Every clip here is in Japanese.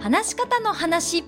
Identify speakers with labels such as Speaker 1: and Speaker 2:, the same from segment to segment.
Speaker 1: 話し方の話。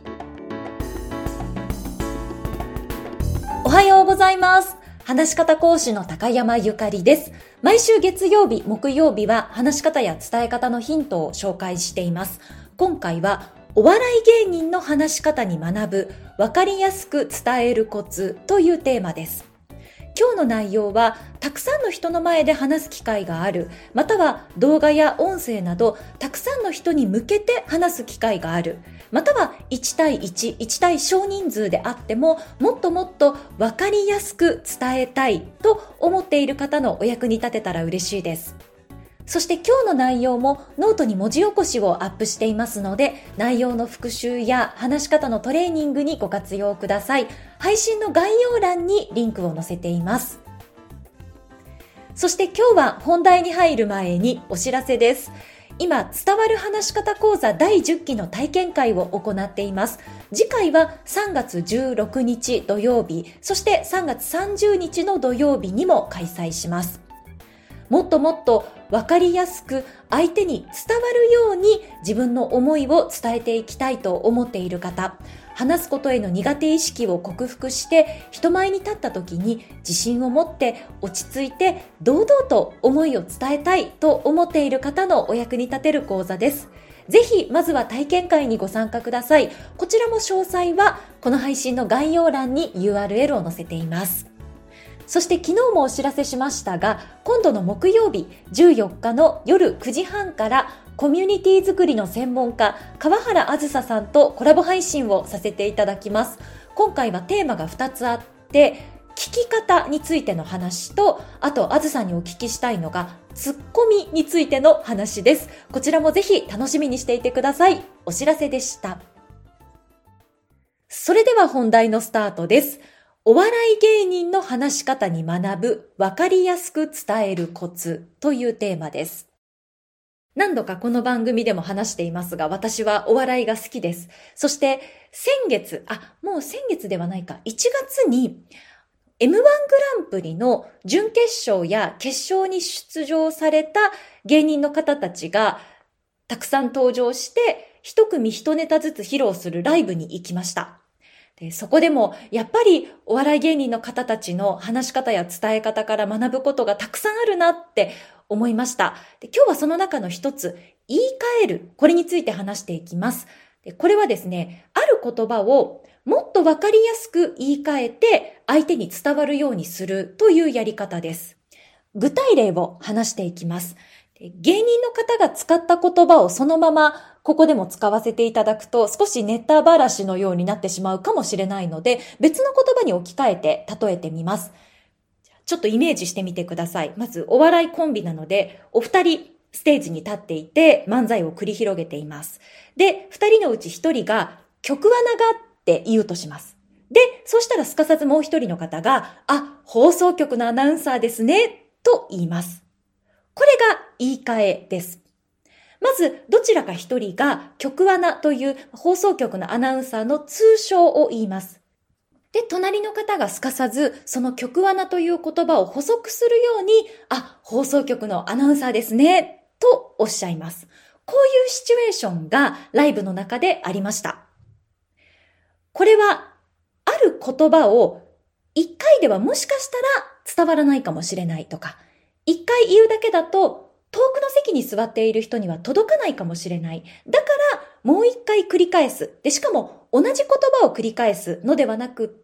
Speaker 2: おはようございます。話し方講師の高山ゆかりです。毎週月曜日、木曜日は話し方や伝え方のヒントを紹介しています。今回はお笑い芸人の話し方に学ぶ、わかりやすく伝えるコツというテーマです。今日の内容は、たくさんの人の前で話す機会がある、または動画や音声など、たくさんの人に向けて話す機会がある、または1対1、1対少人数であっても、もっともっとわかりやすく伝えたいと思っている方のお役に立てたら嬉しいです。そして今日の内容もノートに文字起こしをアップしていますので、内容の復習や話し方のトレーニングにご活用ください。配信の概要欄にリンクを載せています。そして今日は本題に入る前にお知らせです。今、伝わる話し方講座第10期の体験会を行っています。次回は3月16日土曜日、そして3月30日の土曜日にも開催します。もっともっと分かりやすく相手に伝わるように自分の思いを伝えていきたいと思っている方、話すことへの苦手意識を克服して人前に立った時に自信を持って落ち着いて堂々と思いを伝えたいと思っている方のお役に立てる講座です。ぜひまずは体験会にご参加ください。こちらも詳細はこの配信の概要欄に URL を載せています。そして昨日もお知らせしましたが、今度の木曜日14日の夜9時半からコミュニティ作りの専門家、川原あずささんとコラボ配信をさせていただきます。今回はテーマが2つあって、聞き方についての話と、あとあずさんにお聞きしたいのが、ツッコミについての話です。こちらもぜひ楽しみにしていてください。お知らせでした。それでは本題のスタートです。お笑い芸人の話し方に学ぶ、わかりやすく伝えるコツというテーマです。何度かこの番組でも話していますが、私はお笑いが好きです。そしてもう先月ではないか、1月に M1 グランプリの準決勝や決勝に出場された芸人の方たちがたくさん登場して、一組一ネタずつ披露するライブに行きました。で、そこでもやっぱりお笑い芸人の方たちの話し方や伝え方から学ぶことがたくさんあるなって思いました。で、今日はその中の一つ、言い換える、これについて話していきます。で、これはですね、ある言葉をもっとわかりやすく言い換えて相手に伝わるようにするというやり方です。具体例を話していきます。芸人の方が使った言葉をそのままここでも使わせていただくと少しネタばらしのようになってしまうかもしれないので、別の言葉に置き換えて例えてみます。ちょっとイメージしてみてください。まずお笑いコンビなので、お二人ステージに立っていて漫才を繰り広げています。で、二人のうち一人が局アナがって言うとします。で、そうしたらすかさずもう一人の方が、放送局のアナウンサーですねと言います。これが言い換えです。まず、どちらか一人が局アナという放送局のアナウンサーの通称を言います。で、隣の方がすかさず、その局アナという言葉を補足するように、放送局のアナウンサーですね、とおっしゃいます。こういうシチュエーションがライブの中でありました。これは、ある言葉を一回ではもしかしたら伝わらないかもしれないとか、一回言うだけだと遠くの席に座っている人には届かないかもしれない。だからもう一回繰り返す。で、しかも同じ言葉を繰り返すのではなくって、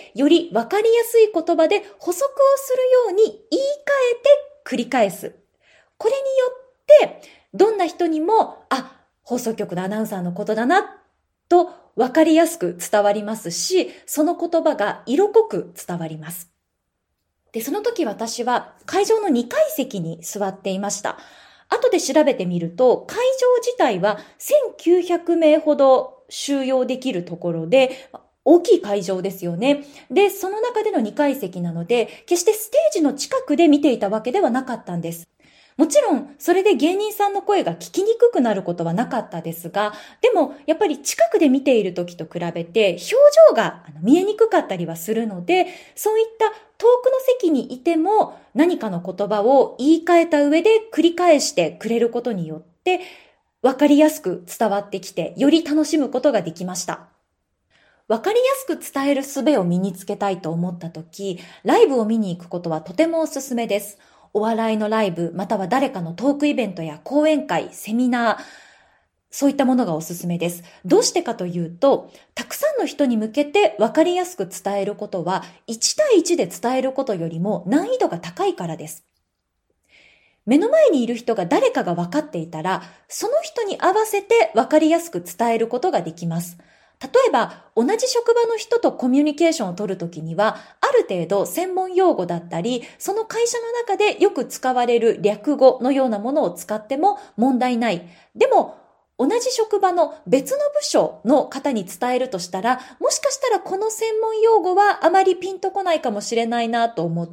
Speaker 2: よりわかりやすい言葉で補足をするように言い換えて繰り返す。これによってどんな人にも、放送局のアナウンサーのことだなとわかりやすく伝わりますし、その言葉が色濃く伝わります。で、その時私は会場の2階席に座っていました。後で調べてみると、会場自体は1900名ほど収容できるところで、大きい会場ですよね。で、その中での2階席なので、決してステージの近くで見ていたわけではなかったんです。もちろん、それで芸人さんの声が聞きにくくなることはなかったですが、でも、やっぱり近くで見ている時と比べて、表情が見えにくかったりはするので、そういった遠くの席にいても、何かの言葉を言い換えた上で繰り返してくれることによって、 わかりやすく伝わってきて、より楽しむことができました。わかりやすく伝える術を身につけたいと思ったとき、ライブを見に行くことはとてもおすすめです。お笑いのライブ、または誰かのトークイベントや講演会、セミナー、そういったものがおすすめです。どうしてかというと、たくさんの人に向けてわかりやすく伝えることは、1対1で伝えることよりも難易度が高いからです。目の前にいる人が誰かが分かっていたら、その人に合わせて分かりやすく伝えることができます。例えば、同じ職場の人とコミュニケーションを取るときには、ある程度専門用語だったり、その会社の中でよく使われる略語のようなものを使っても問題ない。でも、同じ職場の別の部署の方に伝えるとしたら、もしかしたらこの専門用語はあまりピンとこないかもしれないなと思って、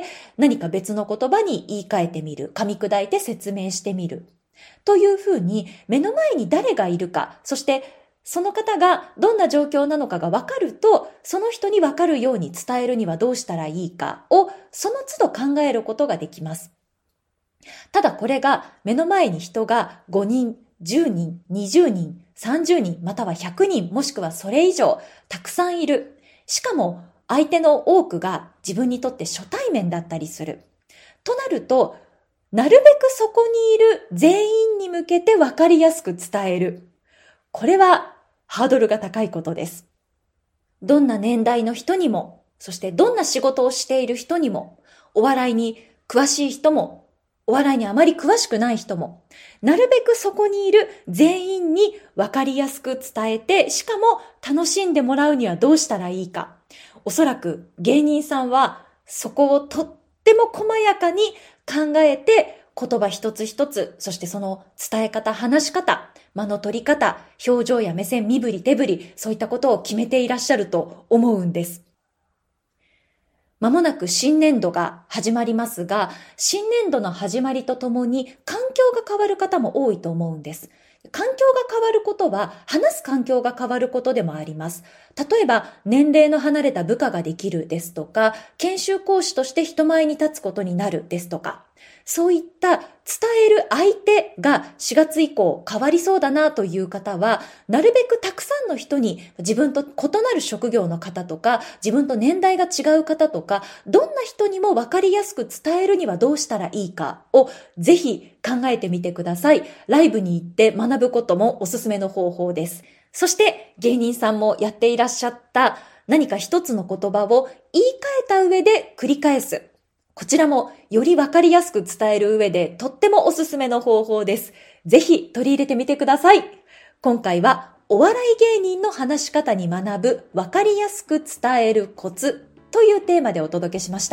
Speaker 2: 何か別の言葉に言い換えてみる、噛み砕いて説明してみる。というふうに、目の前に誰がいるか、そしてその方がどんな状況なのかが分かると、その人に分かるように伝えるにはどうしたらいいかを、その都度考えることができます。ただこれが目の前に人が5人、10人、20人、30人、または100人、もしくはそれ以上、たくさんいる。しかも相手の多くが自分にとって初対面だったりする。となると、なるべくそこにいる全員に向けて分かりやすく伝える。これはハードルが高いことです。どんな年代の人にも、そしてどんな仕事をしている人にも、お笑いに詳しい人も、お笑いにあまり詳しくない人も、なるべくそこにいる全員に分かりやすく伝えて、しかも楽しんでもらうにはどうしたらいいか。おそらく芸人さんはそこをとっても細やかに考えて、言葉一つ一つ、そしてその伝え方、話し方、間の取り方、表情や目線、身振り手振り、そういったことを決めていらっしゃると思うんです。まもなく新年度が始まりますが、新年度の始まりとともに環境が変わる方も多いと思うんです。環境が変わることは、話す環境が変わることでもあります。例えば、年齢の離れた部下ができるですとか、研修講師として人前に立つことになるですとか、そういった伝える相手が4月以降変わりそうだなという方は、なるべくたくさんの人に自分と異なる職業の方とか、自分と年代が違う方とか、どんな人にも分かりやすく伝えるにはどうしたらいいかをぜひ考えてみてください。ライブに行って学ぶこともおすすめの方法です。そして芸人さんもやっていらっしゃった何か一つの言葉を言い換えた上で繰り返す。こちらもよりわかりやすく伝える上でとってもおすすめの方法です。ぜひ取り入れてみてください。今回はお笑い芸人の話し方に学ぶわかりやすく伝えるコツというテーマでお届けしました。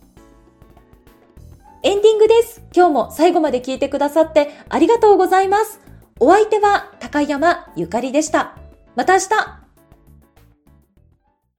Speaker 2: エンディングです。今日も最後まで聞いてくださってありがとうございます。お相手は高山ゆかりでした。また明日。